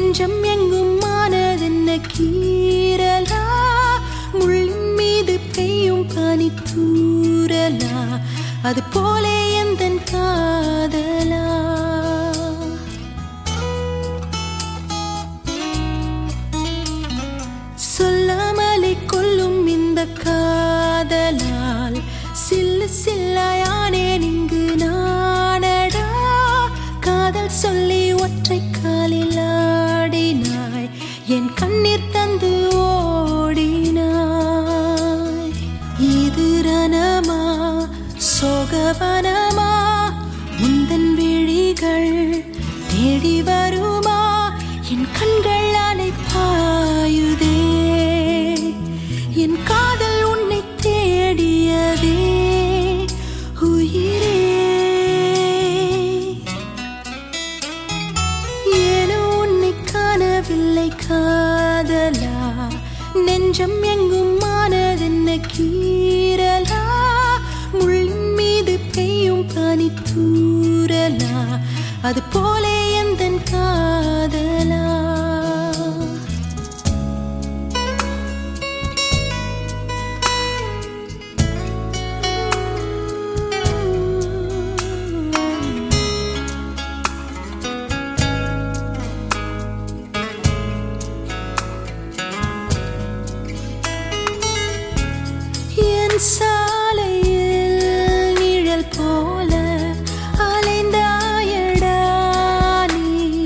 நெஞ்சம் எங்கும் மானதென்ன கீறலா, முள்ளின் மீது பெய்யும் பனி தூறலா, அது போலே எந்தன் காதலா. சொல்லாமலே கொல்லும் இந்த காதலால் சில்லு சில்லாயானேன் இங்கு நானடா. காதல் சொல்லி ஒற்றை காலில் ஆடினாய், என் கண்ணீர் தந்து ஓடினாய். இது ரணமா சோகவனமா, முந்தன் விழிகள் தேடி வருமா, என் கண்கள் அலை பாயுதே. என் காதல் உன்னை தேடியதே உயிரே. ஏனோ உன்னை காணவில்லை காதலா, நெஞ்சம் எங்கும் மானதென்ன கீறலா, முள்ளின் மீது பெய்யும் பனி தூறலா, அது போலே எந்தன் காதலா. சாலையில் நிழல் போல அலைந்தாயடா நீ,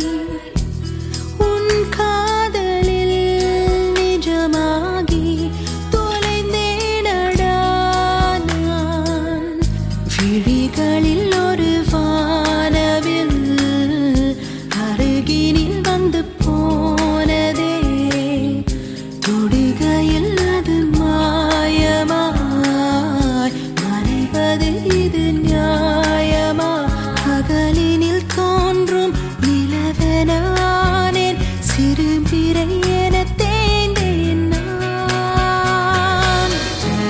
உன் காதலில் நிஜமாகி தொலைந்தேனடா நான். விழிகளில் ஒரு வானவில் அருகினில் வந்து போனதே, தொடுகையில் அது மாயமா, இது நியாயமா. பகலினில் தோன்றும் நிலவெனானேன், சிறுபிறை என தேய்ந்தேன் நான்.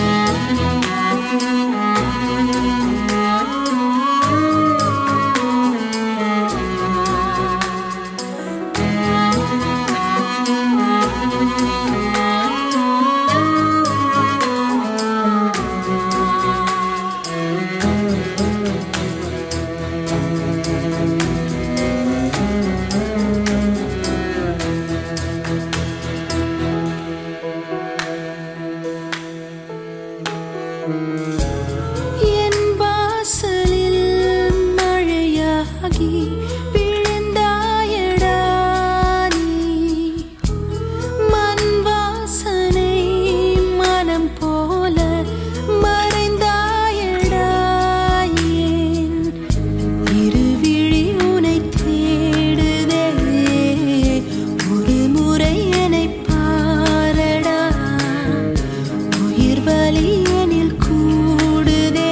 என் வாசலில் மழையாகி விழுந்தாயடா நீ, மண் வாசனை மனம் போல மறைந்தாயடா ஏன். இருவிழி உனை தேடுதே, ஒரு முறை என்னை பாரடா. உயிர் வலி எனில் கூடுதே,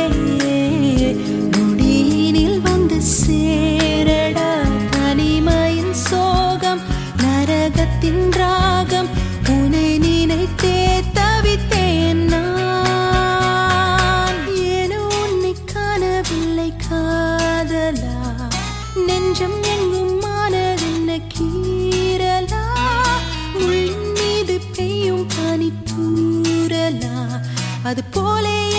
நொடியினில் வந்து சேரடா. தனிமையின் சோகம் நரகத்தின் ராகம், உனை நினைத்தே தவித்தேன் நான். ஏனோ உன்னை காணவில்லை காதலா, நெஞ்சம் எங்கும் மானதென்ன கீறலா, முள்ளின் மீது பெய்யும் பனி தூறலா, அது போலே